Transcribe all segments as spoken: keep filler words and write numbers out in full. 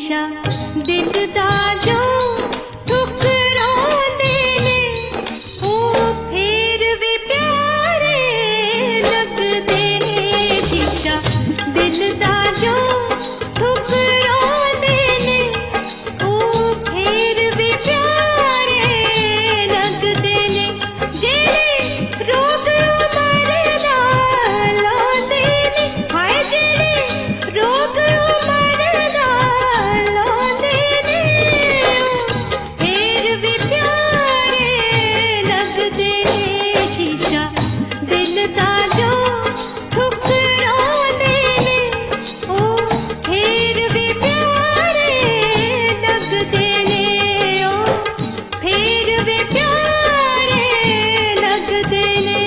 शीशा दिल दा जो ठुकरांदे ने ओ फिर भी प्यारे लगदे ने। शीशा दिल दा जो ठुकरांदे ने ओ फिर भी प्यारे लगदे ने। जेड़े रोग उमर दा लांदे ने, हाय जेड़े रोग उमर दा लांदे ने फिर भी प्यारे लगदे ने। शीशा दिल दा जो ठुकरांदे ने ओ फिर भी प्यारे लगदे ने, ओ फिर भी प्यारे लगदे ने।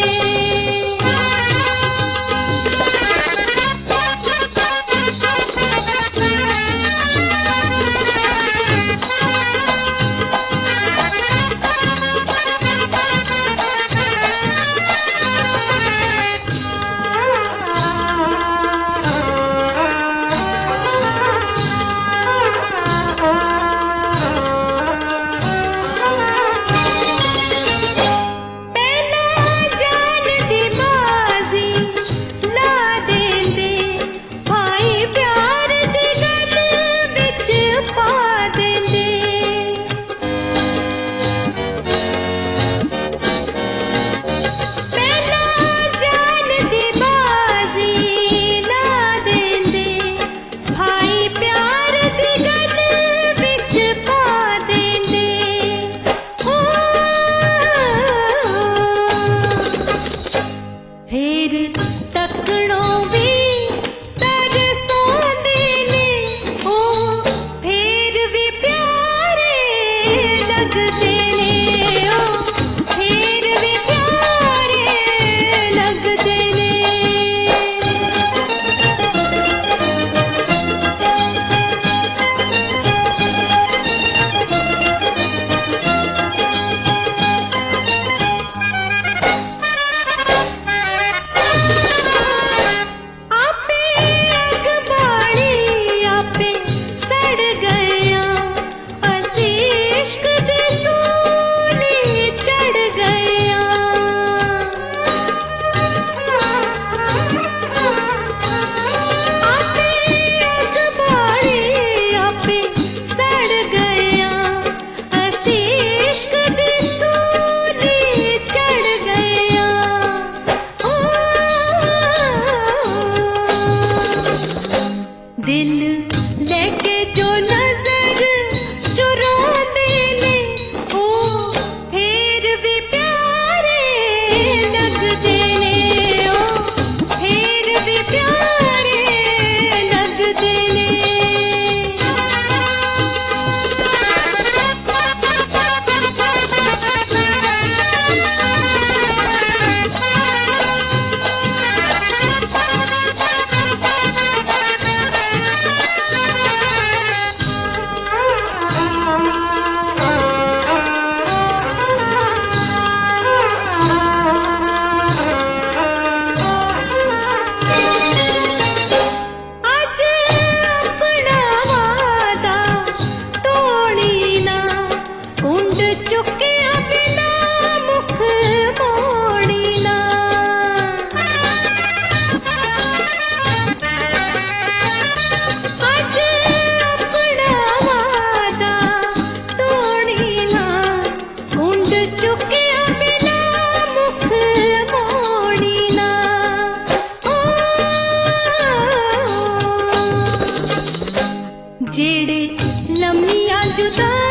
पहला जान दी बाजी ला देंदे, भाई प्यार दी गल विच पा देंदे। पहला जान दी बाजी ला देंदे, भाई प्यार दी गल विच पा देंदे। ओ फिर तकड़ों भी तरसोंदे ने ओ फिर भी प्यारे लगदे ने, ओ फिर भी प्यारे लगदे ने। आपे अग बाड़ी आपे सड़ गया, असी इश्क दी सूली चढ़ गया। आपे अग बाड़ी आपे सड़ गया, असी इश्क दी सूली चढ़ गया। ओ दिल लेके जो नजर चुरांदे ने ओ फिर भी प्यारे लगदे ने, ओ फिर भी प्यारे लगदे ने। आज अपना वादा तोड़ी ना, कुंड चुकिया बिना मुख मोड़ी ना। आज अपना वादा तोड़ी ना, कुंड चुकिया बिना मुख मोड़ी ना। ओ जेड़े लम्मियां जुदा